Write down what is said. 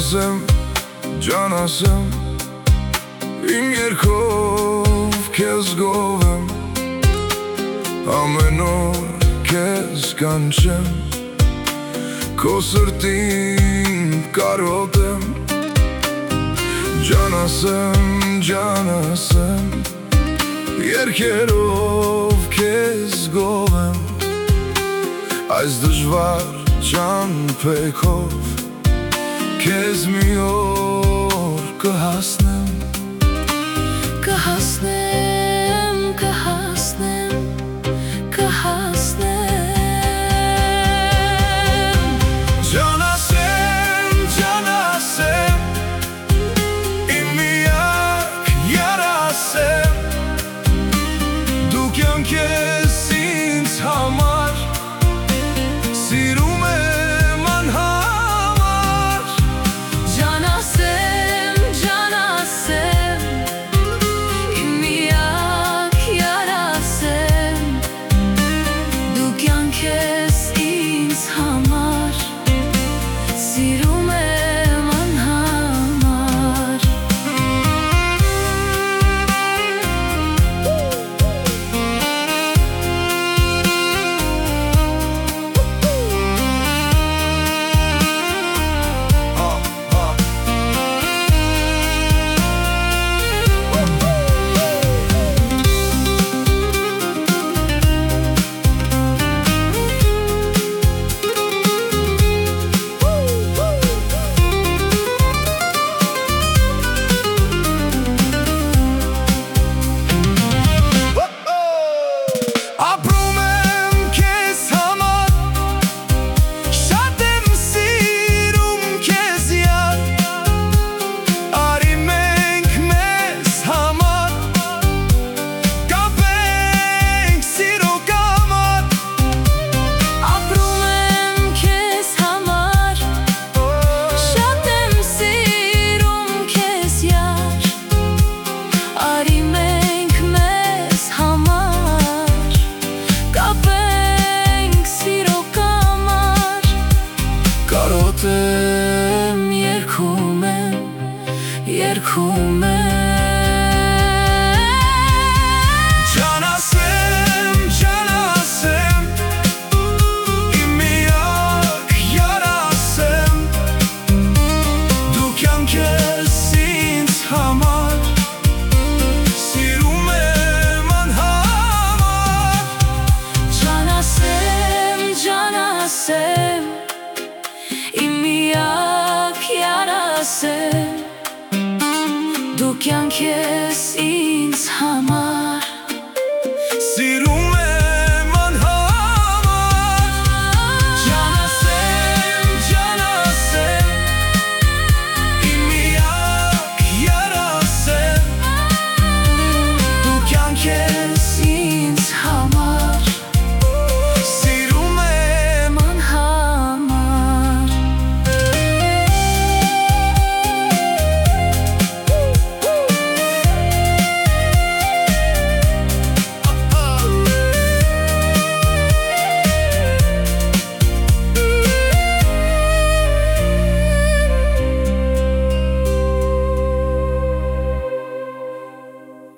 ասեմ, ջան ասեմ, իմ երգով քեզ գովեմ, ամեն օր քեզ կանչեմ, քո սրտին կարոտեմ, ջան ասեմ, երգերով քեզ գովեմ, այս դժվար ճամփեքով քեզ մի օր կհասնեմ, կհասնեմ, կհասնեմ, կհասնեմ։ Ջան ասեմ, իմ միակ եռասեմ, դու կյանք ես ինձ համար, սիրում եմ անհամար։ Ջան ասեմ, իմ միակ եռասեմ, դու կյանք ես ինձ համար, սիրում եմ անհամար։ Կարոտեմ, երգում եմ, Ջան ասեմ, իմ միակ եռասեմ, դու կյանք ես ինձ համար, սիրում եմ անհամար։ ջան ասեմ, իմ միակ եռասեմ, դու կյանք ես ինձ համար, սիրում